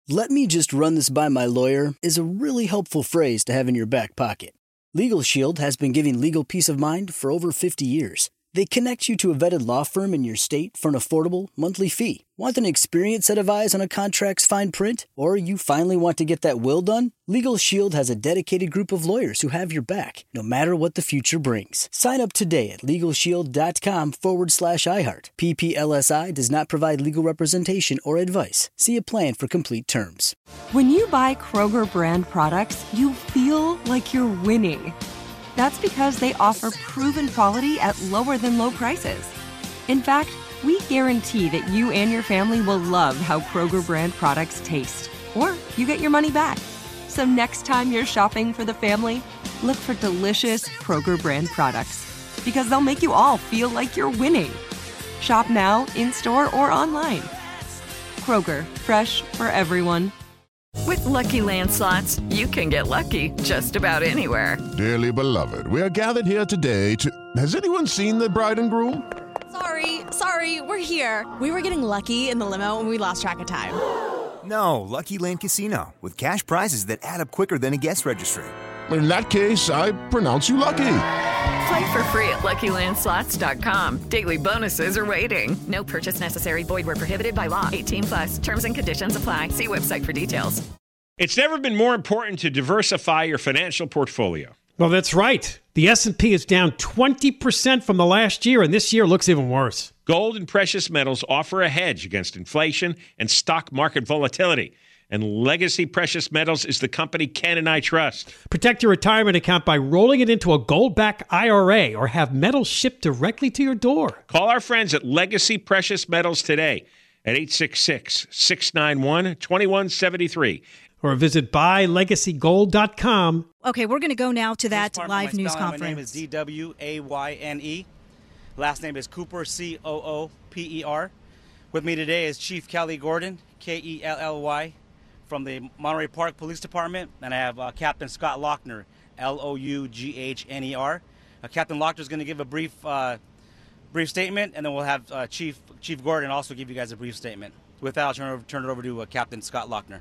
"Let me just run this by my lawyer" is a really helpful phrase to have in your back pocket. Legal Shield has been giving legal peace of mind for over 50 years. They connect you to a vetted law firm in your state for an affordable monthly fee. Want an experienced set of eyes on a contract's fine print? Or you finally want to get that will done? Legal Shield has a dedicated group of lawyers who have your back, no matter what the future brings. Sign up today at LegalShield.com/iHeart. PPLSI does not provide legal representation or advice. See a plan for complete terms. When you buy Kroger brand products, you feel like you're winning. That's because they offer proven quality at lower than low prices. In fact, we guarantee that you and your family will love how Kroger brand products taste, or you get your money back. So next time you're shopping for the family, look for delicious Kroger brand products, because they'll make you all feel like you're winning. Shop now, in-store, or online. Kroger, fresh for everyone. With Lucky Land Slots, you can get lucky just about anywhere. Dearly beloved, we are gathered here today to... Has anyone seen the bride and groom? Sorry, we're here. We were getting lucky in the limo and we lost track of time. No, Lucky Land Casino, with cash prizes that add up quicker than a guest registry. In that case, I pronounce you lucky. Play for free at LuckyLandSlots.com. Daily bonuses are waiting. No purchase necessary. Void where prohibited by law. 18+. Terms and conditions apply. See website for details. It's never been more important to diversify your financial portfolio. Well, that's right. The S&P is down 20% from the last year, and this year looks even worse. Gold and precious metals offer a hedge against inflation and stock market volatility. And Legacy Precious Metals is the company Ken and I trust. Protect your retirement account by rolling it into a gold-backed IRA or have metals shipped directly to your door. Call our friends at Legacy Precious Metals today at 866-691-2173. Or visit buylegacygold.com. Okay, we're going to go now to that live news conference. My name is DWAYNE. Last name is Cooper, COOPER. With me today is Chief Kelly Gordon, KELLY, from the Monterey Park Police Department, and I have Captain Scott Lochner, LOUGHNER. Captain Lochner is going to give a brief statement, and then we'll have Chief Gordon also give you guys a brief statement. With that, I'll turn it over to Captain Scott Lochner.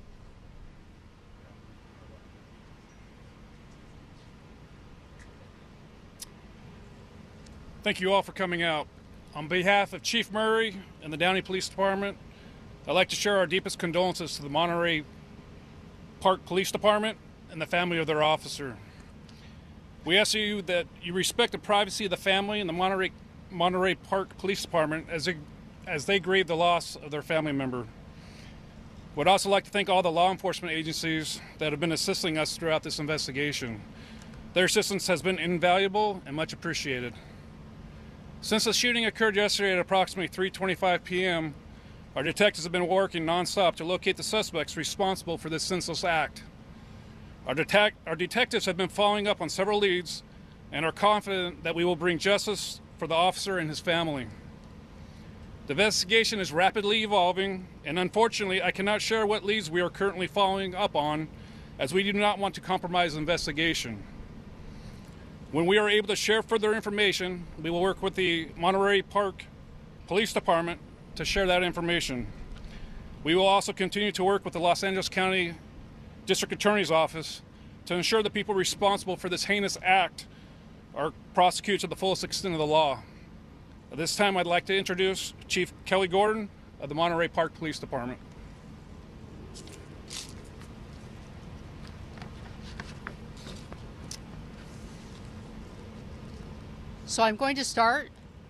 Thank you all for coming out. On behalf of Chief Murray and the Downey Police Department, I'd like to share our deepest condolences to the Monterey Park Police Department and the family of their officer. We ask you that you respect the privacy of the family and the Monterey Park Police Department as they grieve the loss of their family member. Would also like to thank all the law enforcement agencies that have been assisting us throughout this investigation. Their assistance has been invaluable and much appreciated. Since the shooting occurred yesterday at approximately 3:25 p.m., our detectives have been working nonstop to locate the suspects responsible for this senseless act. Our detectives have been following up on several leads and are confident that we will bring justice for the officer and his family. The investigation is rapidly evolving, and unfortunately, I cannot share what leads we are currently following up on, as we do not want to compromise the investigation. When we are able to share further information, we will work with the Monterey Park Police Department to share that information. We will also continue to work with the Los Angeles County District Attorney's Office to ensure the people responsible for this heinous act are prosecuted to the fullest extent of the law. At this time, I'd like to introduce Chief Kelly Gordon of the Monterey Park Police Department. So I'm going to start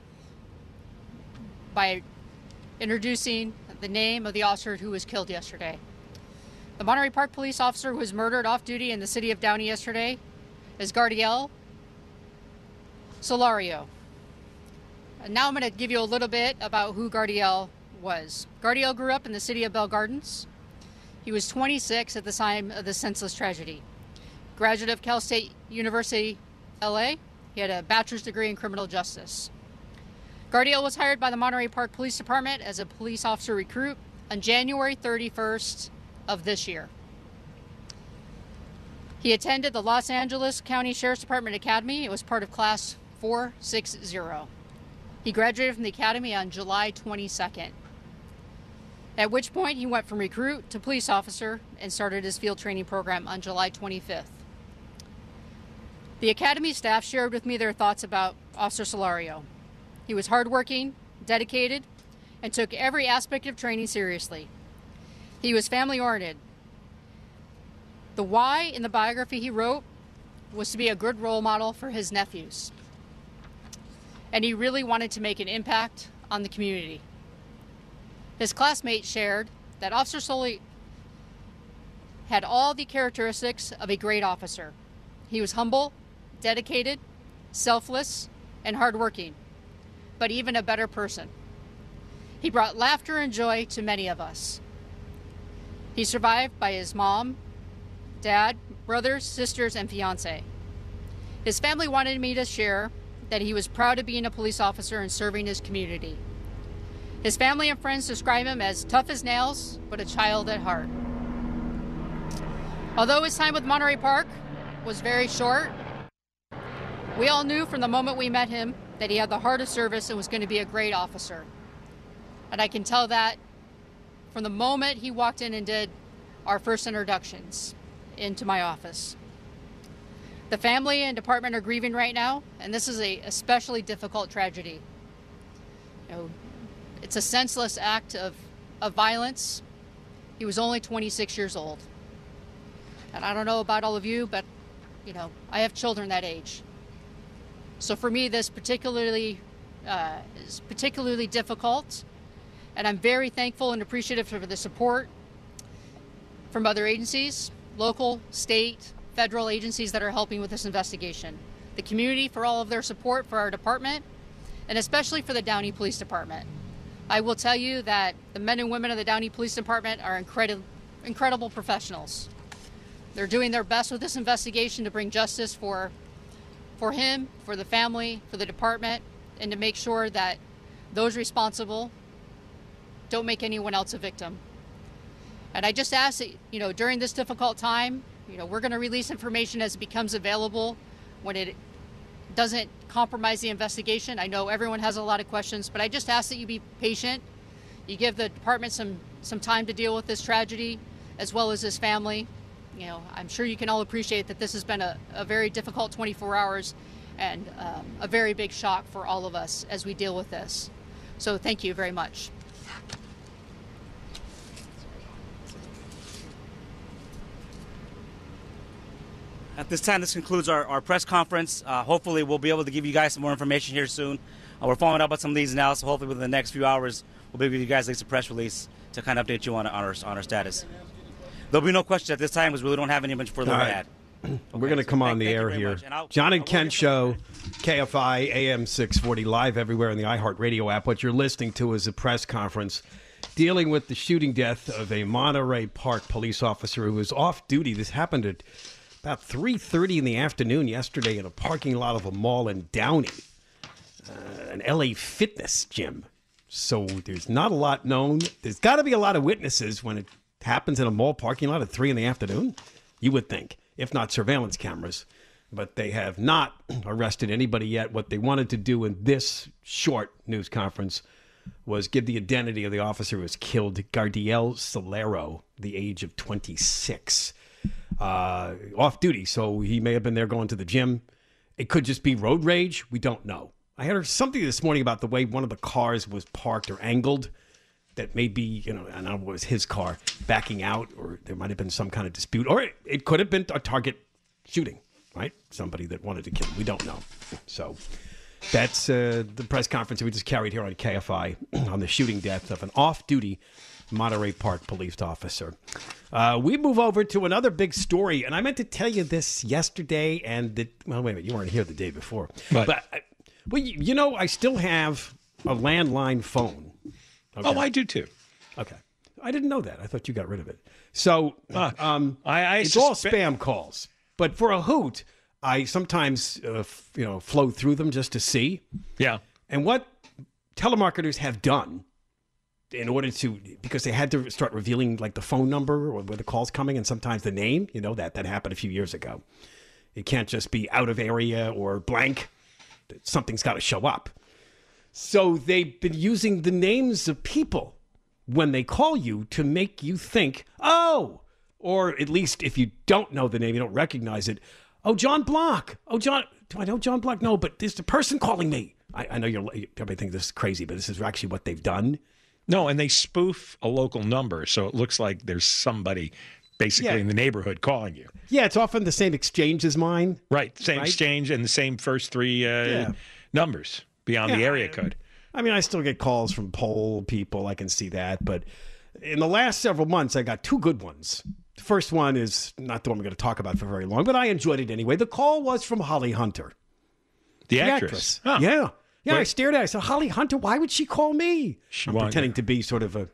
by introducing the name of the officer who was killed yesterday. The Monterey Park police officer who was murdered off duty in the city of Downey yesterday is Gardiel Solario. And now I'm going to give you a little bit about who Gardiel was. Gardiel grew up in the city of Bell Gardens. He was 26 at the time of the senseless tragedy. Graduate of Cal State University, LA. He had a bachelor's degree in criminal justice. Gardiel was hired by the Monterey Park Police Department as a police officer recruit on January 31st of this year. He attended the Los Angeles County Sheriff's Department Academy. It was part of Class 460. He graduated from the academy on July 22nd. At which point he went from recruit to police officer and started his field training program on July 25th. The Academy staff shared with me their thoughts about Officer Solario. He was hardworking, dedicated, and took every aspect of training seriously. He was family-oriented. The why in the biography he wrote was to be a good role model for his nephews. And he really wanted to make an impact on the community. His classmates shared that Officer Sully had all the characteristics of a great officer. He was humble, dedicated, selfless, and hardworking, but even a better person. He brought laughter and joy to many of us. He's survived by his mom, dad, brothers, sisters, and fiance. His family wanted me to share that he was proud of being a police officer and serving his community. His family and friends describe him as tough as nails, but a child at heart. Although his time with Monterey Park was very short, we all knew from the moment we met him that he had the heart of service and was going to be a great officer. And I can tell that from the moment he walked in and did our first introductions into my office. The family and department are grieving right now, and this is a especially difficult tragedy. You know, it's a senseless act of violence. He was only 26 years old. And I don't know about all of you, but, you know, I have children that age. So for me, this is particularly difficult, and I'm very thankful and appreciative for the support from other agencies, local, state, federal agencies that are helping with this investigation. The community for all of their support for our department, and especially for the Downey Police Department. I will tell you that the men and women of the Downey Police Department are incredible professionals. They're doing their best with this investigation to bring justice for him, for the family, for the department, and to make sure that those responsible don't make anyone else a victim. And I just ask that, you know, during this difficult time, you know, we're going to release information as it becomes available when it doesn't compromise the investigation. I know everyone has a lot of questions, but I just ask that you be patient. You give the department some time to deal with this tragedy, as well as his family. You know, I'm sure you can all appreciate that this has been a very difficult 24 hours and a very big shock for all of us as we deal with this. So thank you very much. At this time, this concludes our press conference. Hopefully, we'll be able to give you guys some more information here soon. We're following up on some of these now, so hopefully within the next few hours, we'll be able to give you guys a press release to kind of update you on our status. There'll be no questions at this time because we really don't have any much further to add. Okay, we're going to come on the air here. John and Ken Show, KFI, AM 640, live everywhere in the iHeartRadio app. What you're listening to is a press conference dealing with the shooting death of a Monterey Park police officer who was off duty. This happened at about 3:30 in the afternoon yesterday in a parking lot of a mall in Downey, an LA fitness gym. So there's not a lot known. There's got to be a lot of witnesses when it happens in a mall parking lot at 3 in the afternoon, you would think, if not surveillance cameras. But they have not arrested anybody yet. What they wanted to do in this short news conference was give the identity of the officer who was killed, Gardiel Solero, the age of 26. Off duty, so he may have been there going to the gym. It could just be road rage. We don't know. I heard something this morning about the way one of the cars was parked or angled that maybe, you know, I don't know if it was his car backing out, or there might have been some kind of dispute, or it could have been a target shooting, right? Somebody that wanted to kill him. We don't know. So that's the press conference that we just carried here on KFI on the shooting death of an off-duty Monterey Park police officer. We move over to another big story, and I meant to tell you this yesterday, and well, wait a minute, you weren't here the day before. Right. But, well, you know, I still have a landline phone. Okay? Oh, I do too. Okay. I didn't know that. I thought you got rid of it. So it's all spam calls. But for a hoot, I sometimes, flow through them just to see. Yeah. And what telemarketers have done in order to, because they had to start revealing like the phone number or where the call's coming and sometimes the name, you know, that happened a few years ago. It can't just be out of area or blank. Something's got to show up. So they've been using the names of people when they call you to make you think, oh, or at least if you don't know the name, you don't recognize it. Oh, John Block. Oh, John. Do I know John Block? No, but there's the person calling me. I know you probably think this is crazy, but this is actually what they've done. No, and they spoof a local number, so it looks like there's somebody basically in the neighborhood calling you. Yeah, it's often the same exchange as mine. Right, same exchange and the same first three numbers beyond the area code. I mean, I still get calls from poll people. I can see that. But in the last several months, I got two good ones. The first one is not the one we're going to talk about for very long, but I enjoyed it anyway. The call was from Holly Hunter. The actress. Huh. Yeah. Yeah, I stared at her. I said, Holly Hunter, why would she call me? I'm pretending to be sort of a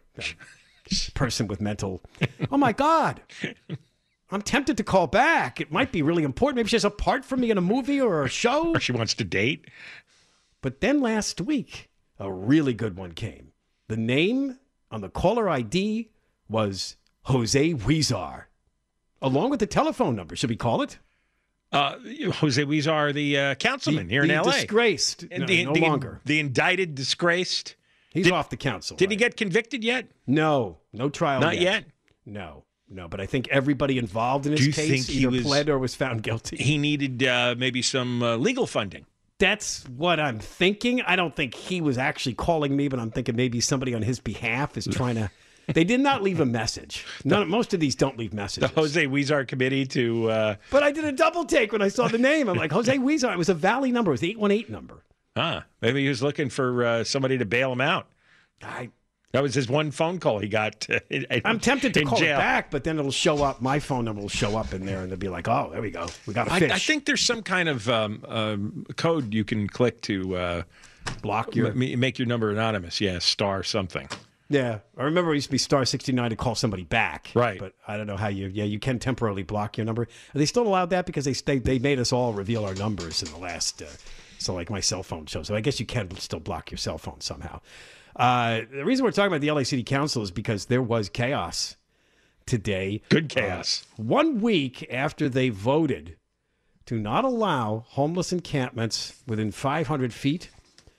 person with mental. Oh, my God. I'm tempted to call back. It might be really important. Maybe she's a part for me in a movie or a show. Or she wants to date. But then last week, a really good one came. The name on the caller ID was Jose Huizar, along with the telephone number. Should we call it? Jose Huizar, the councilman here in L.A. Disgraced. No longer. The indicted, disgraced. He's off the council. Did he get convicted yet? No trial Not yet? No. But I think everybody involved in his case either pled or was found guilty. He needed maybe some legal funding. That's what I'm thinking. I don't think he was actually calling me, but I'm thinking maybe somebody on his behalf is trying to... They did not leave a message. Most of these don't leave messages. The Jose Huizar committee to... But I did a double take when I saw the name. I'm like, Jose Huizar. It was a Valley number. It was the 818 number. Maybe he was looking for somebody to bail him out. That was his one phone call he got. I'm tempted to call jail. it back, but then it'll show up. My phone number will show up in there, and they'll be like, oh, there we go. We got a fish. I think there's some kind of code you can click to block your... Make your number anonymous. Yeah, star something. Yeah. I remember it used to be star 69 to call somebody back. Right. But I don't know how you can temporarily block your number. Are they still allowed that? Because they made us all reveal our numbers in the last... so like my cell phone shows. So I guess you can still block your cell phone somehow. The reason we're talking about the LA City Council is because there was chaos today. Good chaos. 1 week after they voted to not allow homeless encampments within 500 feet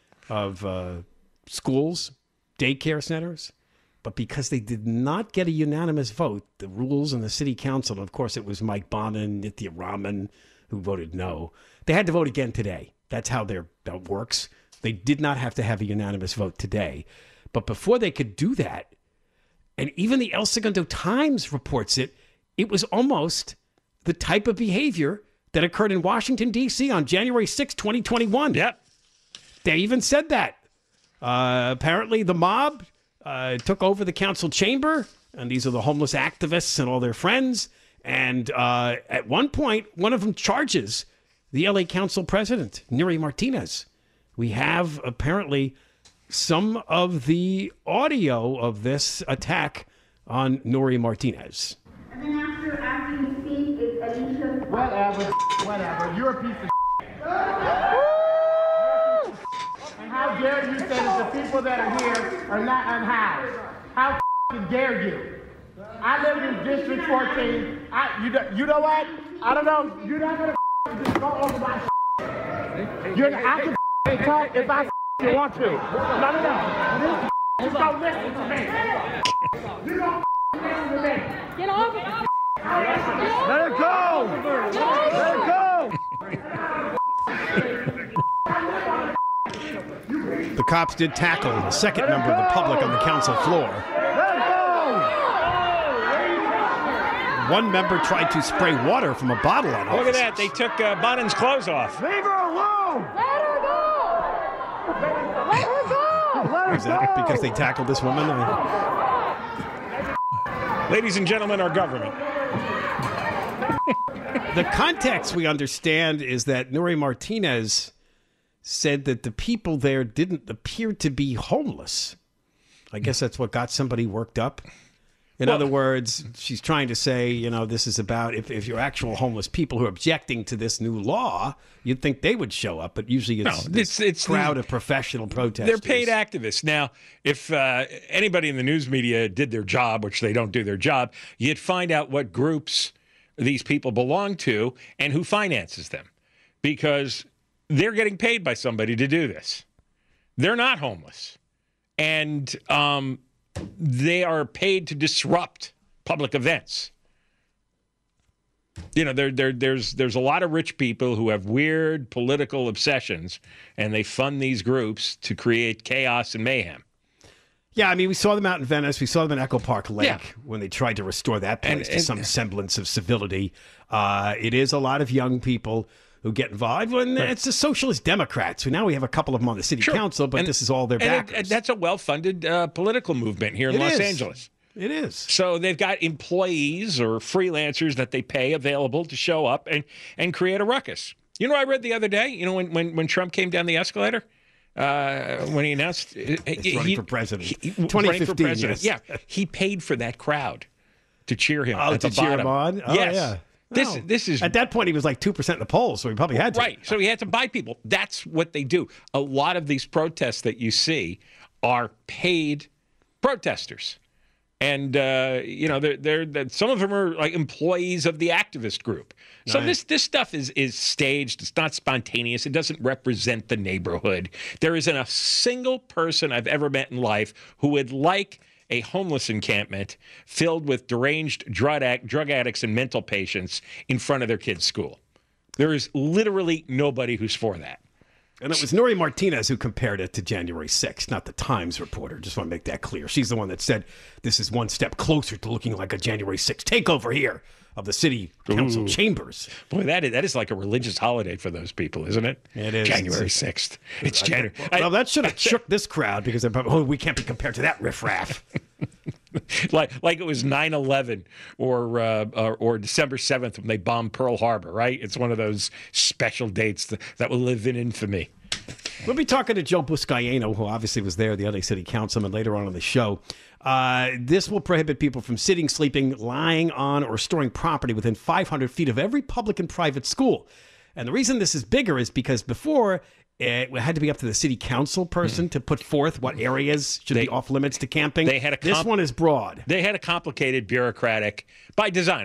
of schools, daycare centers, but because they did not get a unanimous vote, the rules in the city council, and of course it was Mike Bonin, Nithya Raman, who voted no, they had to vote again today. That's how that works. They did not have to have a unanimous vote today. But before they could do that, and even the El Segundo Times reports it, it was almost the type of behavior that occurred in Washington, D.C. on January 6, 2021. Yep. They even said that. Apparently the mob took over the council chamber, and these are the homeless activists and all their friends. And at one point, one of them charges the LA Council president, Nuri Martinez. We have apparently some of the audio of this attack on Nuri Martinez. And then after you speak, it's Alicia. Whatever. You're a piece of And how dare you say that the people that are here are not unhoused? How dare you? I live in District 14. You know what? I don't know. You're not going to just go over my I can talk if I want to. No. Just don't listen to me. You don't listen to me. Get off it. Let it go. Let it go. The cops did tackle the second member of the public on the council floor. Let it go. One member tried to spray water from a bottle on Look at that. They took Bonin's clothes off. Leave her alone. Let her go. Let her go. Let her Is that go. because they tackled this woman? Ladies and gentlemen, our government. The context we understand is that Nuri Martinez said that the people there didn't appear to be homeless. I guess that's what got somebody worked up. In other words, she's trying to say, this is about if you're actual homeless people who are objecting to this new law, you'd think they would show up. But usually it's a crowd of professional protesters. They're paid activists. Now, if anybody in the news media did their job, which they don't do their job, you'd find out what groups these people belong to and who finances them. Because they're getting paid by somebody to do this. They're not homeless. And they are paid to disrupt public events. You know, there's a lot of rich people who have weird political obsessions, and they fund these groups to create chaos and mayhem. Yeah, I mean, we saw them out in Venice. We saw them in Echo Park Lake when they tried to restore that place to some semblance of civility. It is a lot of young people who get involved. And it's the Socialist Democrats, who now we have a couple of them on the city council, but this is all their backers. That's a well-funded political movement here in Los Angeles. It is. So they've got employees or freelancers that they pay available to show up and create a ruckus. You know, I read the other day, you know, when Trump came down the escalator, when he announced he's running for president, 2015, for president. Yes. Yeah, he paid for that crowd to cheer him. Oh, at the to cheer bottom. him on? Oh, yes. yeah. This is at that point he was like 2% in the polls, so he probably had to. Right. So he had to buy people. That's what they do. A lot of these protests that you see are paid protesters. And, you know, they're some of them are like employees of the activist group. So this stuff is staged. It's not spontaneous. It doesn't represent the neighborhood. There isn't a single person I've ever met in life who would like a homeless encampment filled with deranged drug addicts and mental patients in front of their kids' school. There is literally nobody who's for that. And it was Nuri Martinez who compared it to January 6th, not the Times reporter. Just want to make that clear. She's the one that said this is one step closer to looking like a January 6th takeover here of the city council chambers. Boy, that is like a religious holiday for those people, isn't it? It is. January 6th. It's January. Well, that should have shook this crowd because they're probably, we can't be compared to that riffraff. like it was 9/11 or December 7th when they bombed Pearl Harbor, right? It's one of those special dates that will live in infamy. We'll be talking to Joe Buscaino, who obviously was there, the LA City Councilman, later on in the show. This will prohibit people from sitting, sleeping, lying on, or storing property within 500 feet of every public and private school. And the reason this is bigger is because before it had to be up to the city council person to put forth what areas should be off limits to camping. This one is broad. They had a complicated bureaucratic, by design,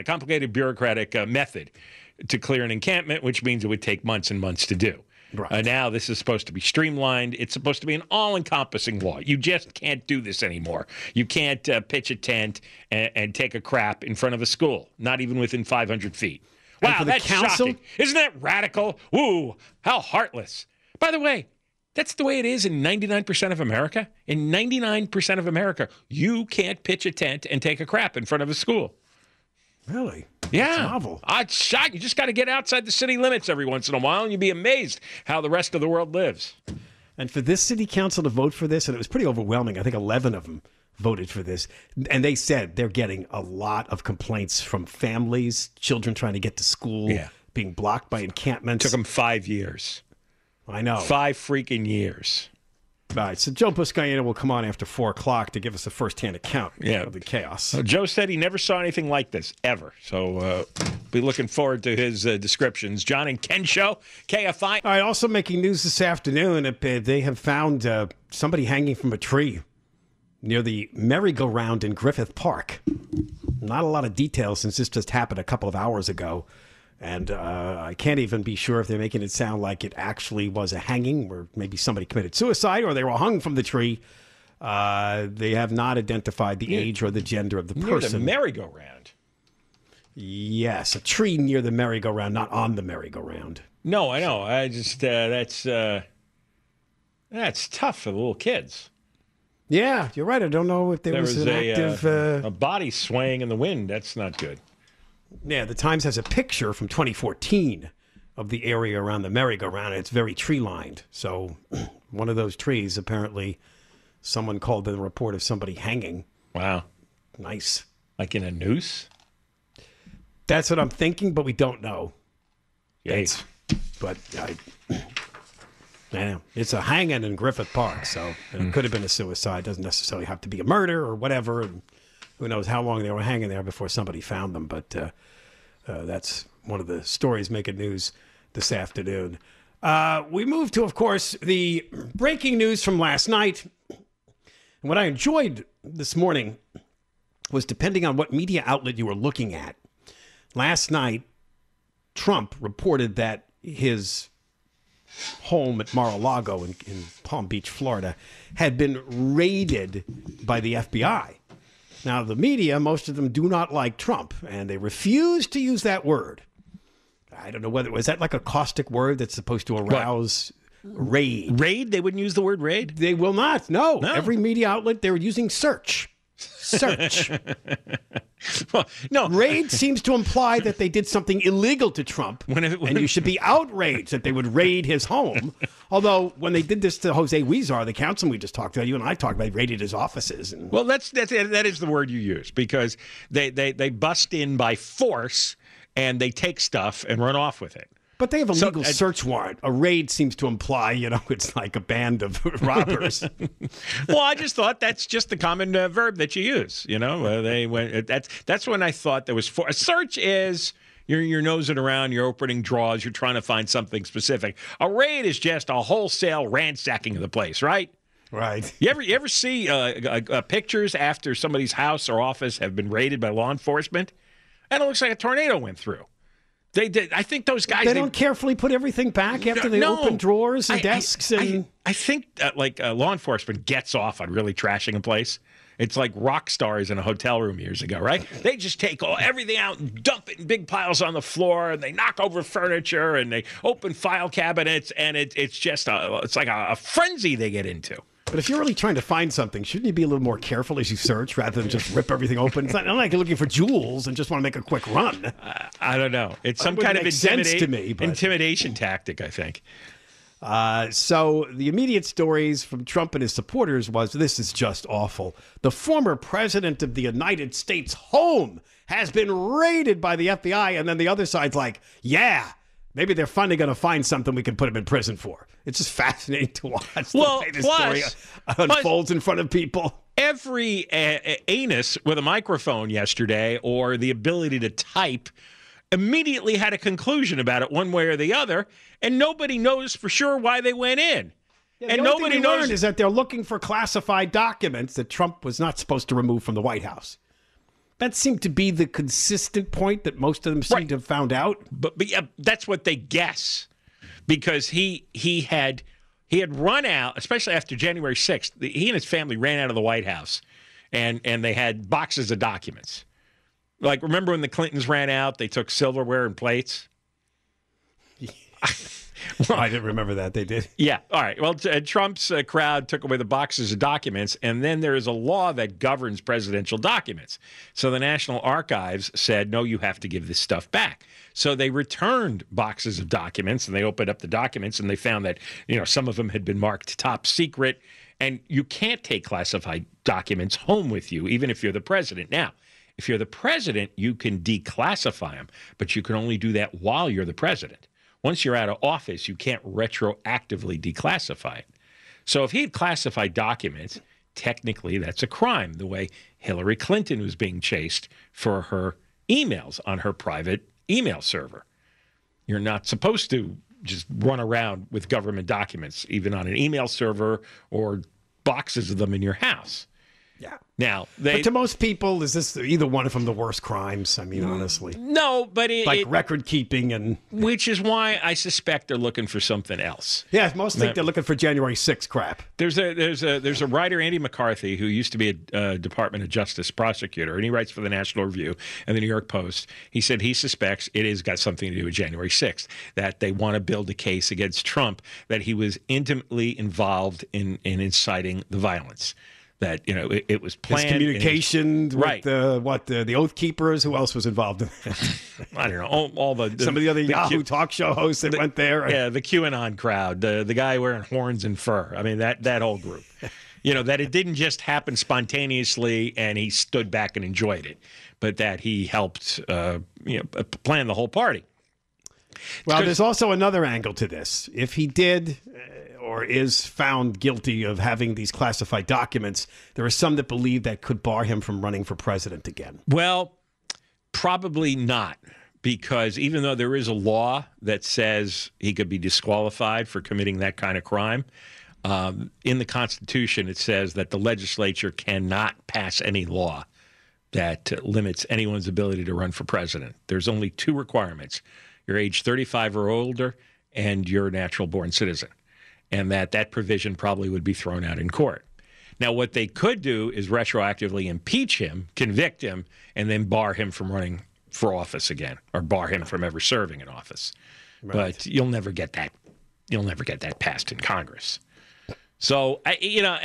method to clear an encampment, which means it would take months and months to do. Right. Now this is supposed to be streamlined. It's supposed to be an all-encompassing law. You just can't do this anymore. You can't pitch a tent and take a crap in front of a school, not even within 500 feet. Wow, that's shocking. Isn't that radical? Ooh, how heartless. By the way, that's the way it is in 99% of America. In 99% of America, you can't pitch a tent and take a crap in front of a school. Really? Yeah. That's novel. It's shocking. You just got to get outside the city limits every once in a while, and you'd be amazed how the rest of the world lives. And for this city council to vote for this, and it was pretty overwhelming. I think 11 of them voted for this. And they said they're getting a lot of complaints from families, children trying to get to school, being blocked by encampments. Took them 5 years. I know. 5 freaking years. All right, so Joe Buscaino will come on after 4 o'clock to give us a first-hand account of the chaos. Joe said he never saw anything like this, ever. So be looking forward to his descriptions. John and Ken Show, KFI. All right, also making news this afternoon, they have found somebody hanging from a tree near the merry-go-round in Griffith Park. Not a lot of details since this just happened a couple of hours ago. And I can't even be sure if they're making it sound like it actually was a hanging or maybe somebody committed suicide or they were hung from the tree. They have not identified the age or the gender of the person. Near the merry-go-round. Yes, a tree near the merry-go-round, not on the merry-go-round. No, I know. I just, that's tough for the little kids. Yeah, you're right. I don't know if there was an active... a body swaying in the wind. That's not good. Yeah, the Times has a picture from 2014 of the area around the merry-go-round, and it's very tree-lined. So one of those trees, apparently, someone called the report of somebody hanging. Wow. Nice. Like in a noose? That's what I'm thinking, but we don't know. Yes. But it's a hanging in Griffith Park, so it could have been a suicide. It doesn't necessarily have to be a murder or whatever. And who knows how long they were hanging there before somebody found them. But that's one of the stories making news this afternoon. We move to, of course, the breaking news from last night. And what I enjoyed this morning was, depending on what media outlet you were looking at, last night, Trump reported that his home at Mar-a-Lago in Palm Beach, Florida, had been raided by the FBI. Now, the media, most of them do not like Trump, and they refuse to use that word. I don't know whether, was that like a caustic word that's supposed to arouse raid? Raid? They wouldn't use the word raid? They will not, no. Every media outlet, they're using search. Search. Well, no. Raid seems to imply that they did something illegal to Trump, and you should be outraged that they would raid his home. Although, when they did this to Jose Huizar, the councilman we just talked about, you and I talked about, they raided his offices. Well, that is the word you use, because they bust in by force, and they take stuff and run off with it. But they have a legal search warrant. A raid seems to imply, it's like a band of robbers. Well, I just thought that's just the common verb that you use. That's when I thought there was a search is you're nosing around, you're opening drawers, you're trying to find something specific. A raid is just a wholesale ransacking of the place, right? Right. You ever see pictures after somebody's house or office have been raided by law enforcement, and it looks like a tornado went through? They did. I think those guys. They don't carefully put everything back after they open drawers and desks. I think law enforcement gets off on really trashing a place. It's like rock stars in a hotel room years ago, right? They just take everything out and dump it in big piles on the floor, and they knock over furniture, and they open file cabinets, and it's just it's like a frenzy they get into. But if you're really trying to find something, shouldn't you be a little more careful as you search rather than just rip everything open? It's not like you're looking for jewels and just want to make a quick run. I don't know. It's some kind of intimidation tactic, I think. So the immediate stories from Trump and his supporters was, this is just awful. The former president of the United States home has been raided by the FBI. And then the other side's like, yeah, maybe they're finally going to find something we can put him in prison for. It's just fascinating to watch the way this story unfolds in front of people. Every anus with a microphone yesterday or the ability to type immediately had a conclusion about it one way or the other, and nobody knows for sure why they went in. Yeah, and nobody knows is that they're looking for classified documents that Trump was not supposed to remove from the White House. That seemed to be the consistent point that most of them seem to have found out. But yeah, that's what they guess, because he had run out, especially after January 6th. He and his family ran out of the White House, and they had boxes of documents. Like, remember when the Clintons ran out? They took silverware and plates. Well, I didn't remember that. They did. Yeah. All right. Well, Trump's crowd took away the boxes of documents, and then there is a law that governs presidential documents. So the National Archives said, no, you have to give this stuff back. So they returned boxes of documents, and they opened up the documents, and they found that, some of them had been marked top secret, and you can't take classified documents home with you, even if you're the president. Now, if you're the president, you can declassify them, but you can only do that while you're the president. Once you're out of office, you can't retroactively declassify it. So if he had classified documents, technically that's a crime, the way Hillary Clinton was being chased for her emails on her private email server. You're not supposed to just run around with government documents, even on an email server or boxes of them in your house. Yeah. Now, but to most people, is this either one of them the worst crimes? I mean, honestly. No, but record keeping and. Which is why I suspect they're looking for something else. Yeah, most think they're looking for January 6th crap. There's a writer, Andy McCarthy, who used to be a Department of Justice prosecutor, and he writes for the National Review and the New York Post. He said he suspects it has got something to do with January 6th, that they want to build a case against Trump, that he was intimately involved in inciting the violence. That it was planned. His communication with the Oath Keepers. Who else was involved in that? I don't know. All some of the other Yahoo talk show hosts that went there. Yeah, the QAnon crowd, the guy wearing horns and fur. I mean that whole group. That it didn't just happen spontaneously and he stood back and enjoyed it, but that he helped plan the whole party. Well, there's also another angle to this. If he did. Or is found guilty of having these classified documents, there are some that believe that could bar him from running for president again. Well, probably not, because even though there is a law that says he could be disqualified for committing that kind of crime, in the Constitution it says that the legislature cannot pass any law that limits anyone's ability to run for president. There's only two requirements. You're age 35 or older, and you're a natural-born citizen, and that provision probably would be thrown out in court. Now, what they could do is retroactively impeach him, convict him, and then bar him from running for office again, or bar him from ever serving in office. Right. But you'll never get that. You'll never get that passed in Congress. So, I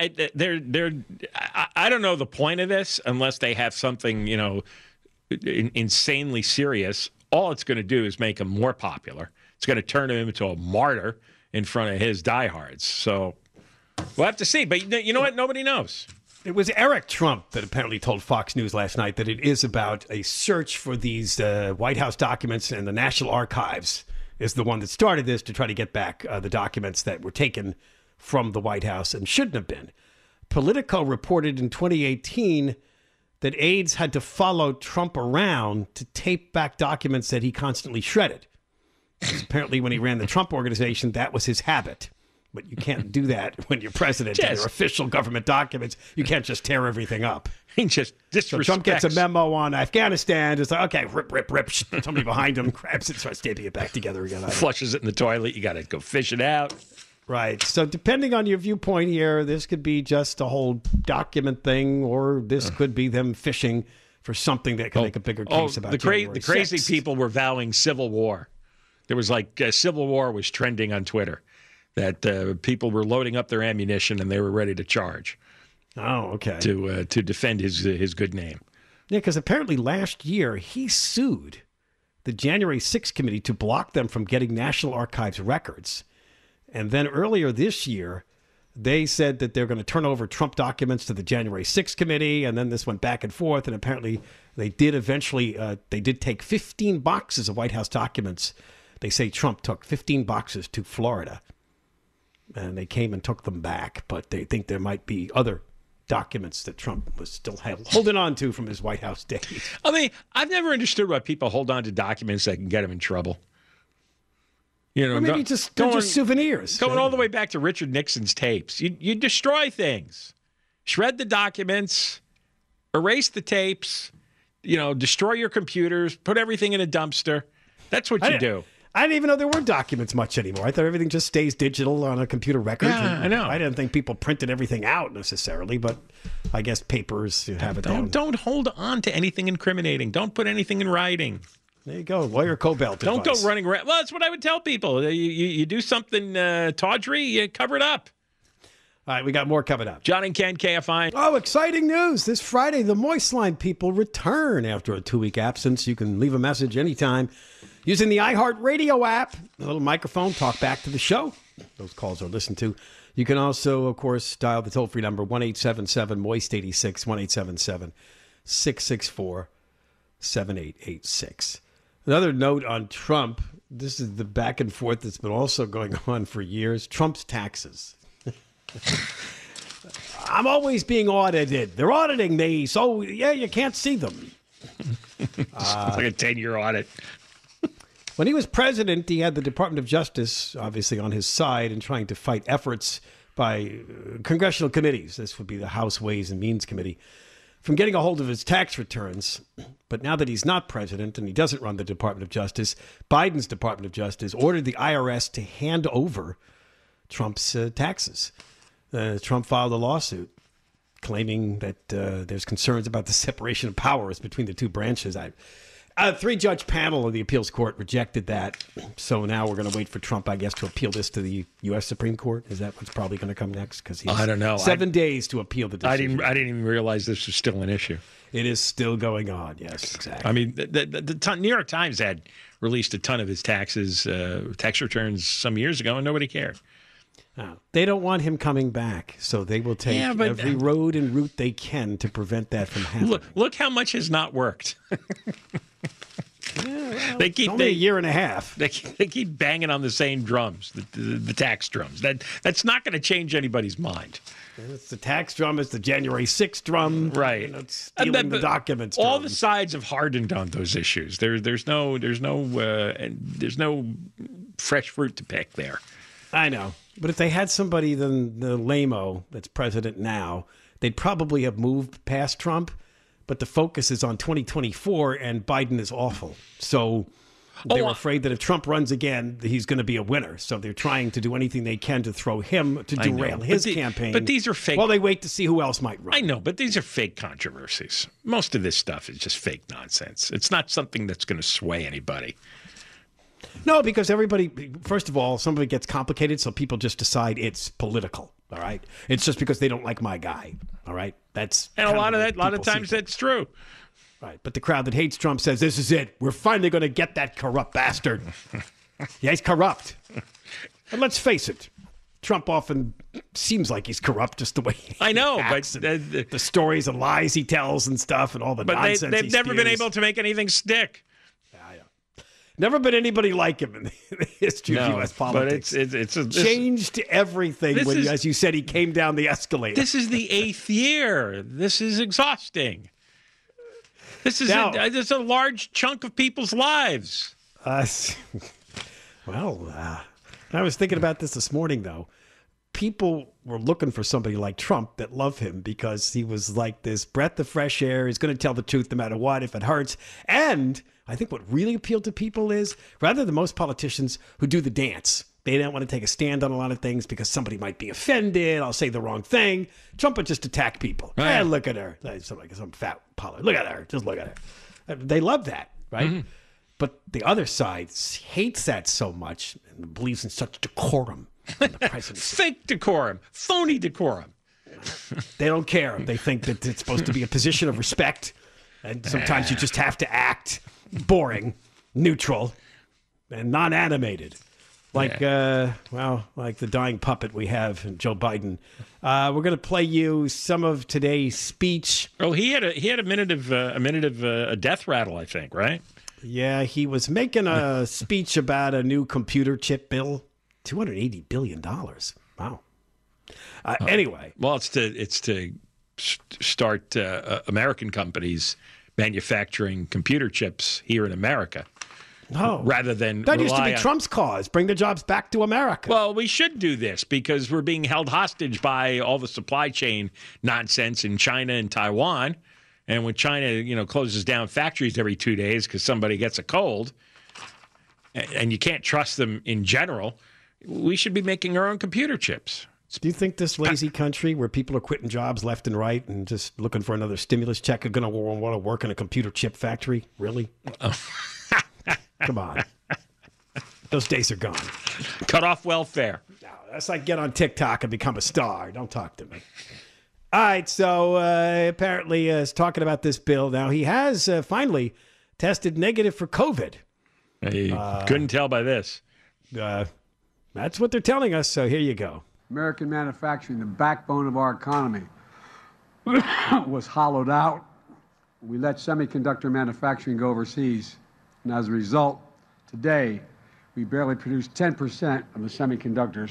don't know the point of this unless they have something, insanely serious. All it's going to do is make him more popular. It's going to turn him into a martyr in front of his diehards. So we'll have to see. But you know what? Nobody knows. It was Eric Trump that apparently told Fox News last night that it is about a search for these White House documents, and the National Archives is the one that started this to try to get back the documents that were taken from the White House and shouldn't have been. Politico reported in 2018 that aides had to follow Trump around to tape back documents that he constantly shredded. Because apparently when he ran the Trump Organization, that was his habit. But you can't do that when you're president and your official government documents. You can't just tear everything up. He just disrespects. So Trump gets a memo on Afghanistan. It's like, okay, rip. Somebody behind him grabs it, starts taping it back together again. Flushes it in the toilet. You got to go fish it out. Right. So depending on your viewpoint here, this could be just a whole document thing, or this could be them fishing for something that can make a bigger case about the crazy people were vowing civil war. There was civil war was trending on Twitter, that people were loading up their ammunition and they were ready to charge. Oh, okay. To defend his good name. Yeah, because apparently last year he sued the January 6th committee to block them from getting National Archives records. And then earlier this year, they said that they're going to turn over Trump documents to the January 6th committee. And then this went back and forth. And apparently they did eventually, they did take 15 boxes of White House documents. They say Trump took 15 boxes to Florida. And they came and took them back. But they think there might be other documents that Trump was still holding on to from his White House days. I mean, I've never understood why people hold on to documents that can get them in trouble. Or maybe just souvenirs. Going all the way back to Richard Nixon's tapes. You destroy things. Shred the documents. Erase the tapes. Destroy your computers. Put everything in a dumpster. That's what you do. I didn't even know there were documents much anymore. I thought everything just stays digital on a computer record. Yeah, I know. I didn't think people printed everything out necessarily, but I guess papers have it down. Don't hold on to anything incriminating. Don't put anything in writing. There you go. Lawyer Cobelt Don't advice. go running around. Well, that's what I would tell people. You do something tawdry, you cover it up. All right, we got more coming up. John and Ken, KFI. Oh, exciting news. This Friday, the Moist Line people return after a 2-week absence. You can leave a message anytime using the iHeartRadio app. A little microphone, talk back to the show. Those calls are listened to. You can also, of course, dial the toll-free number, 1-877-MOIST-86, 1-877-664-7886. Another note on Trump. This is the back and forth that's been also going on for years. Trump's taxes. I'm always being audited. They're auditing me, so you can't see them. It's like a 10-year audit. When he was president, he had the Department of Justice, obviously, on his side in trying to fight efforts by congressional committees. This would be the House Ways and Means Committee, from getting a hold of his tax returns. But now that he's not president and he doesn't run the Department of Justice, Biden's Department of Justice ordered the IRS to hand over Trump's taxes. Trump filed a lawsuit claiming that there's concerns about the separation of powers between the two branches. A 3-judge panel of the appeals court rejected that. So now we're going to wait for Trump, I guess, to appeal this to the U.S. Supreme Court. Is that what's probably going to come next? Because I don't know. 7 days to appeal the decision. I didn't even realize this was still an issue. It is still going on. Yes, exactly. I mean, the New York Times had released a ton of his tax returns some years ago, and nobody cared. They don't want him coming back, so they will take every road and route they can to prevent that from happening. Look how much has not worked. They keep only a year and a half. They keep banging on the same drums, the tax drums. That's not going to change anybody's mind. It's the tax drum. It's the January 6th drum. Right. It's stealing the documents. All drum. the sides have hardened on those issues. There's no fresh fruit to pick there. I know. But if they had somebody than the lame-o that's president now, they'd probably have moved past Trump. But the focus is on 2024, and Biden is awful. So They're afraid that if Trump runs again, he's going to be a winner. So they're trying to do anything they can to throw him, to derail his campaign. But these are fake. While they wait to see who else might run. I know, but these are fake controversies. Most of this stuff is just fake nonsense. It's not something that's going to sway anybody. No, because everybody, first of all, some of it gets complicated, so people just decide it's political. All right, it's just because they don't like my guy. All right, that's and a lot of times that's true. Right, but the crowd that hates Trump says this is it. We're finally going to get that corrupt bastard. Yeah, he's corrupt. And let's face it, Trump often seems like he's corrupt just the way he acts, but the stories and lies he tells and stuff and all the nonsense. But they've never been able to make anything stick. Never been anybody like him in the history of U.S. politics. But it's changed everything when, as you said, he came down the escalator. This is the 8th year. This is exhausting. This is a large chunk of people's lives. I was thinking about this morning, though. People were looking for somebody like Trump that loved him because he was like this breath of fresh air. He's going to tell the truth no matter what, if it hurts. And I think what really appealed to people is, rather than most politicians who do the dance, they don't want to take a stand on a lot of things because somebody might be offended. I'll say the wrong thing. Trump would just attack people. Right. Hey, look at her. Some fat pollard. Look at her. Just look at her. They love that, right? Mm-hmm. But the other side hates that so much and believes in such decorum. Fake decorum. Phony decorum. They don't care. They think that it's supposed to be a position of respect. And sometimes you just have to act boring, neutral, and non-animated. Like the dying puppet we have in Joe Biden. We're going to play you some of today's speech. Oh, he had a minute of a death rattle, I think, right? Yeah, he was making a speech about a new computer chip bill, $280 billion. Wow. Anyway, well, it's to start American companies manufacturing computer chips here in America. No. Rather than that used to be Trump's cause. Bring the jobs back to America. Well, we should do this because we're being held hostage by all the supply chain nonsense in China and Taiwan. And when China, closes down factories every 2 days because somebody gets a cold, and you can't trust them in general, we should be making our own computer chips. Do you think this lazy country where people are quitting jobs left and right and just looking for another stimulus check are going to want to work in a computer chip factory? Really? Oh. Come on. Those days are gone. Cut off welfare. No, that's like get on TikTok and become a star. Don't talk to me. All right, so apparently is talking about this bill. Now, he has finally tested negative for COVID. I couldn't tell by this. That's what they're telling us, so here you go. American manufacturing, the backbone of our economy, was hollowed out. We let semiconductor manufacturing go overseas. And as a result, today, we barely produce 10% of the semiconductors,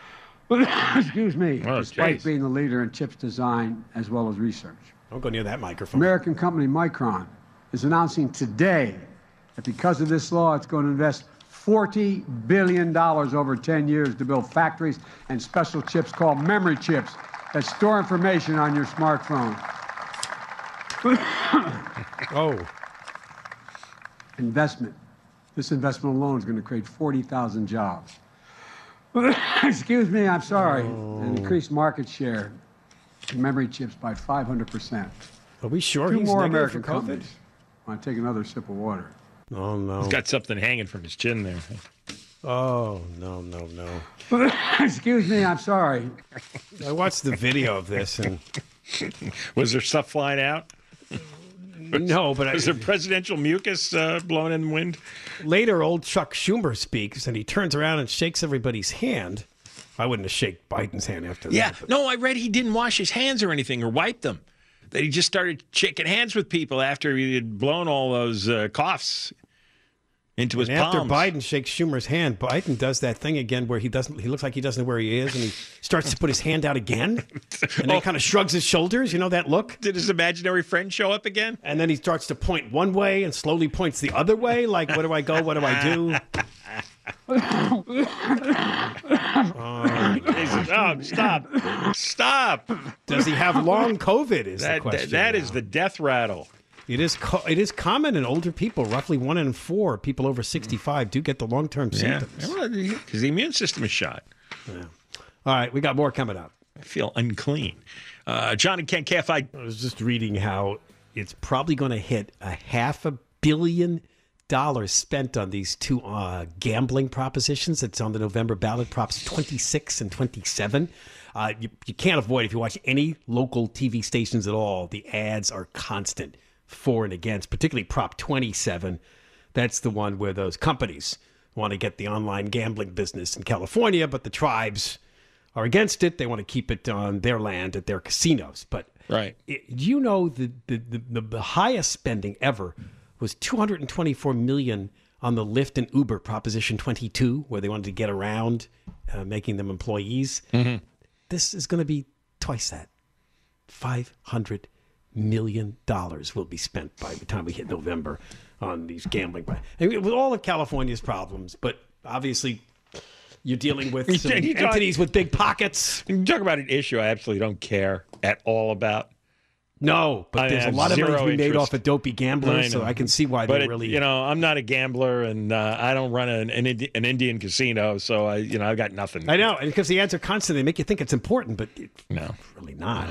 excuse me, despite being the leader in chips design as well as research. Don't go near that microphone. American company Micron is announcing today that because of this law, it's going to invest $40 billion over 10 years to build factories and special chips called memory chips that store information on your smartphone. Oh. Investment. This investment alone is going to create 40,000 jobs. Excuse me, I'm sorry. And increase market share in memory chips by 500%. Are we sure Two he's more negative American for COVID? companies. I want to take another sip of water. Oh, no. He's got something hanging from his chin there. Oh, no. Excuse me, I'm sorry. I watched the video of this. And was there stuff flying out? No, but was there presidential mucus blowing in the wind? Later, old Chuck Schumer speaks, and he turns around and shakes everybody's hand. I wouldn't have shaken Biden's hand after that. Yeah, no, I read he didn't wash his hands or anything or wipe them. That he just started shaking hands with people after he had blown all those coughs into his palms. After Biden shakes Schumer's hand, Biden does that thing again where he looks like he doesn't know where he is, and he starts to put his hand out again, and then kind of shrugs his shoulders. You know that look? Did his imaginary friend show up again? And then he starts to point one way and slowly points the other way, like, where do I go? What do I do? Stop. Does he have long COVID is the question. That is the death rattle. It is common in older people. Roughly 1 in 4 people over 65 do get the long-term symptoms. Because the immune system is shot. Yeah. All right, we got more coming up. I feel unclean. John and Ken, KFI. I was just reading how it's probably going to hit $500 million spent on these 2 gambling propositions that's on the November ballot, Props 26 and 27. You can't avoid, if you watch any local TV stations at all, the ads are constant for and against, particularly Prop 27. That's the one where those companies want to get the online gambling business in California, but the tribes are against it. They want to keep it on their land at their casinos. But right, the highest spending ever was $224 million on the Lyft and Uber Proposition 22, where they wanted to get around making them employees. Mm-hmm. This is going to be twice that. $500 million will be spent by the time we hit November on these gambling. And with all of California's problems, but obviously you're dealing with some entities with big pockets. You talk about an issue I absolutely don't care at all about. No, but there's a lot of money to be made off of dopey gamblers, so I can see why they really... I'm not a gambler, and I don't run an Indian casino, so I've got nothing. I know, and because the ads are constant, they make you think it's important, but it's really not.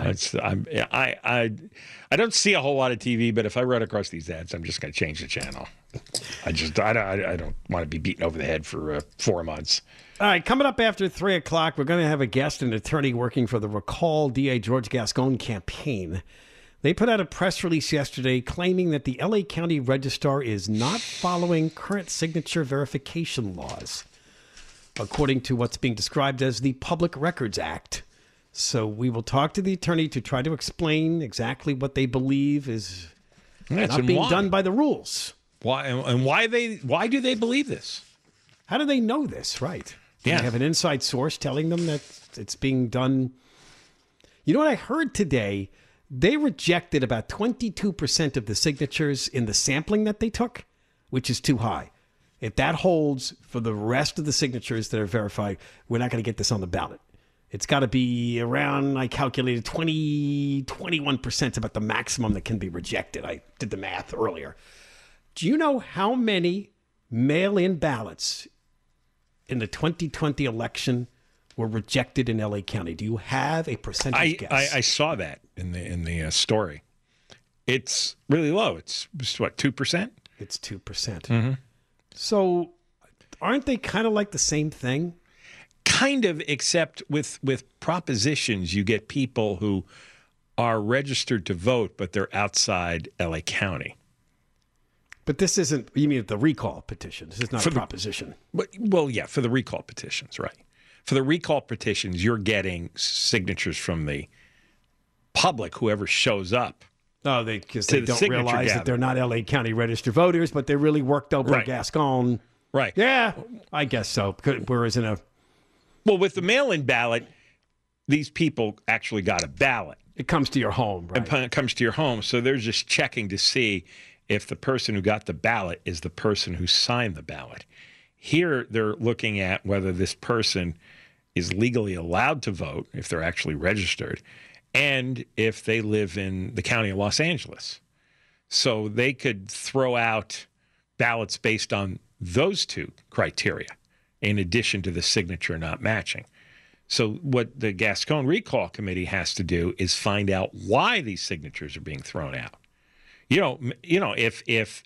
I don't see a whole lot of TV, but if I run across these ads, I'm just going to change the channel. I don't want to be beaten over the head for 4 months. All right, coming up after 3 o'clock, we're going to have a guest, an attorney working for the Recall DA George Gascon campaign. They put out a press release yesterday claiming that the LA County Registrar is not following current signature verification laws, according to what's being described as the Public Records Act. So we will talk to the attorney to try to explain exactly what they believe is not being done by the rules. Why and why do they believe this? How do they know this? Right. Do they have an inside source telling them that it's being done? You know what I heard today? They rejected about 22% of the signatures in the sampling that they took, which is too high. If that holds for the rest of the signatures that are verified, we're not going to get this on the ballot. It's got to be around, I calculated 21% about the maximum that can be rejected. I did the math earlier. Do you know how many mail-in ballots in the 2020 election were rejected in LA County? Do you have a percentage guess? I saw that in the story. It's really low. It's what, 2%? It's 2%. Mm-hmm. So aren't they kind of like the same thing? Kind of, except with propositions, you get people who are registered to vote, but they're outside LA County. But this isn't, you mean the recall petition? This is not a proposition. Well, yeah, for the recall petitions, right. For the recall petitions, you're getting signatures from the public, whoever shows up. Oh, because they don't realize that they're not LA County registered voters, but they really worked over Gascon. Right. Yeah, I guess so. Whereas with the mail-in ballot, these people actually got a ballot. It comes to your home, right? It comes to your home, so they're just checking to see if the person who got the ballot is the person who signed the ballot. Here, they're looking at whether this person is legally allowed to vote, if they're actually registered, and if they live in the county of Los Angeles. So they could throw out ballots based on those two criteria, in addition to the signature not matching. So what the Gascon Recall Committee has to do is find out why these signatures are being thrown out. You know, if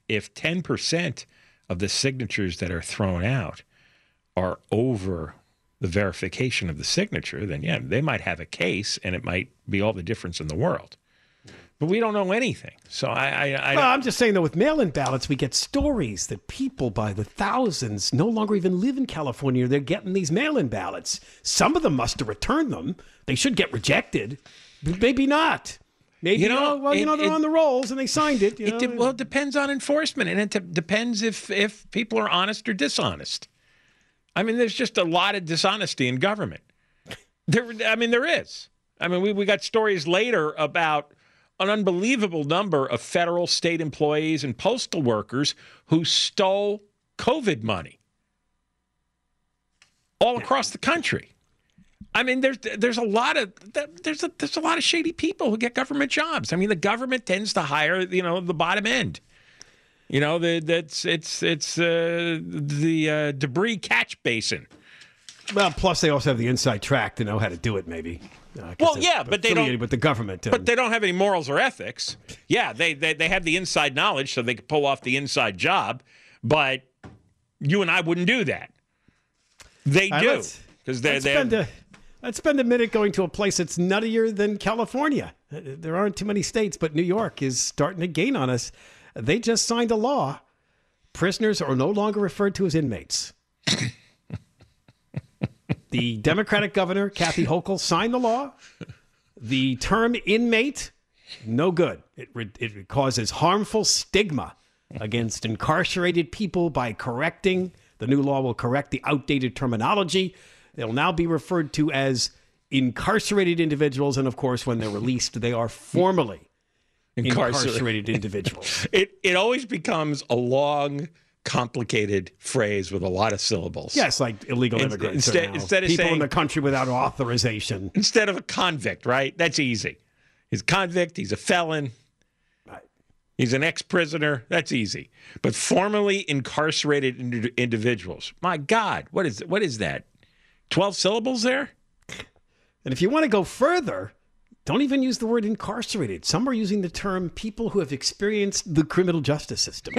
10% of the signatures that are thrown out are over the verification of the signature, then yeah, they might have a case, and it might be all the difference in the world. But we don't know anything. So I'm just saying, though, with mail-in ballots, we get stories that people by the thousands no longer even live in California. They're getting these mail-in ballots. Some of them must have returned them. They should get rejected, but maybe not. Maybe, they're on the rolls and they signed it. It depends on enforcement, and it depends if people are honest or dishonest. I mean, there's just a lot of dishonesty in government. There is. I mean, we got stories later about an unbelievable number of federal, state employees and postal workers who stole COVID money all across the country. I mean, there's a lot of shady people who get government jobs. I mean, the government tends to hire, the bottom end. It's the debris catch basin. Well, plus they also have the inside track to know how to do it, maybe. Well, yeah, but they don't. With the government, but they don't have any morals or ethics. Yeah, they have the inside knowledge, so they can pull off the inside job. But you and I wouldn't do that. They do because let's spend a minute going to a place that's nuttier than California. There aren't too many states, but New York is starting to gain on us. They just signed a law. Prisoners are no longer referred to as inmates. The Democratic governor, Kathy Hochul, signed the law. The term inmate, no good. It causes harmful stigma against incarcerated people by correcting. The new law will correct the outdated terminology. They'll now be referred to as incarcerated individuals. And, of course, when they're released, they are formally incarcerated individuals. It always becomes a long, complicated phrase with a lot of syllables. Yes, like illegal immigrants. Instead of people saying, in the country without authorization. Instead of a convict, right? That's easy. He's a convict. He's a felon. Right. He's an ex-prisoner. That's easy. But formerly incarcerated individuals. My God, what is that? 12 syllables there? And if you want to go further, don't even use the word incarcerated. Some are using the term people who have experienced the criminal justice system.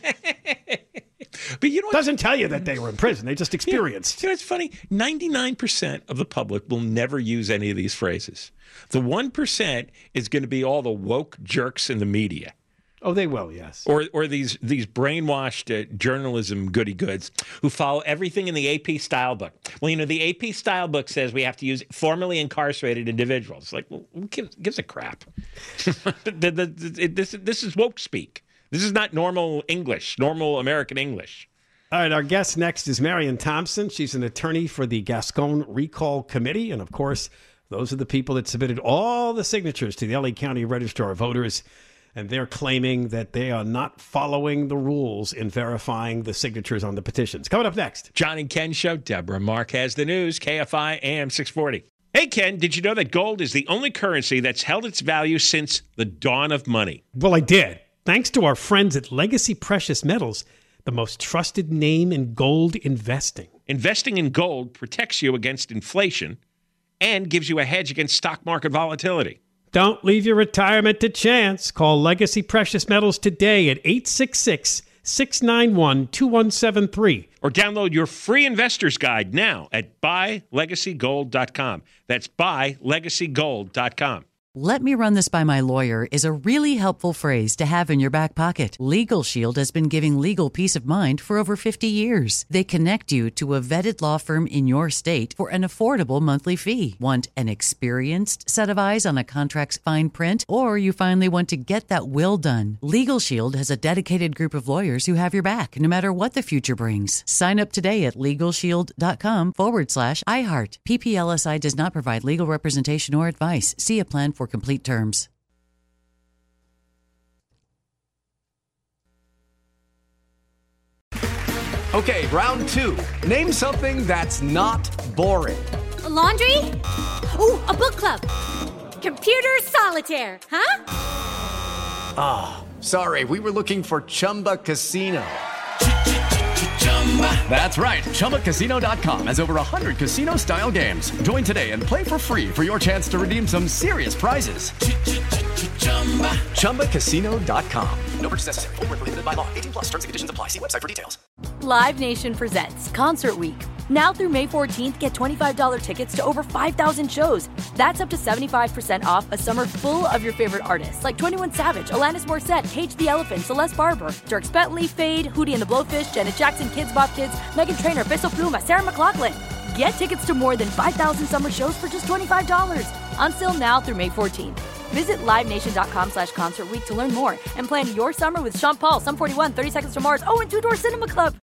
But doesn't tell you that they were in prison. They just experienced. It's funny. 99% of the public will never use any of these phrases. The 1% is going to be all the woke jerks in the media. Oh, they will, yes. Or these brainwashed journalism goody-goods who follow everything in the AP style book. Well, the AP style book says we have to use formerly incarcerated individuals. Like, well, who gives a crap? This is woke speak. This is not normal English, normal American English. All right, our guest next is Marion Thompson. She's an attorney for the Gascon Recall Committee. And, of course, those are the people that submitted all the signatures to the LA County Register of Voters. And they're claiming that they are not following the rules in verifying the signatures on the petitions. Coming up next. John and Ken Show. Deborah Mark has the news. KFI AM 640. Hey, Ken, did you know that gold is the only currency that's held its value since the dawn of money? Well, I did. Thanks to our friends at Legacy Precious Metals, the most trusted name in gold investing. Investing in gold protects you against inflation and gives you a hedge against stock market volatility. Don't leave your retirement to chance. Call Legacy Precious Metals today at 866-691-2173. Or download your free investor's guide now at buylegacygold.com. That's buylegacygold.com. Let me run this by my lawyer is a really helpful phrase to have in your back pocket. Legal Shield has been giving legal peace of mind for over 50 years. They connect you to a vetted law firm in your state for an affordable monthly fee. Want an experienced set of eyes on a contract's fine print? Or you finally want to get that will done? Legal Shield has a dedicated group of lawyers who have your back, no matter what the future brings. Sign up today at LegalShield.com/iHeart. PPLSI does not provide legal representation or advice. See a plan for complete terms. Okay, round two. Name something that's not boring. A laundry? Ooh, a book club. Computer solitaire, huh? Ah, sorry, we were looking for Chumba Casino. That's right. ChumbaCasino.com has over 100 casino-style games. Join today and play for free for your chance to redeem some serious prizes. ChumbaCasino.com. No purchase necessary. Void where prohibited by law. 18+. Terms and conditions apply. See website for details. Live Nation presents Concert Week. Now through May 14th, get $25 tickets to over 5,000 shows. That's up to 75% off a summer full of your favorite artists like 21 Savage, Alanis Morissette, Cage the Elephant, Celeste Barber, Dierks Bentley, Fade, Hootie and the Blowfish, Janet Jackson, Kids Bop Kids, Meghan Trainor, Peso Pluma, Sarah McLachlan. Get tickets to more than 5,000 summer shows for just $25. On sale now through May 14th. Visit LiveNation.com/Concert Week to learn more and plan your summer with Sean Paul, Sum 41, 30 Seconds to Mars, and Two Door Cinema Club.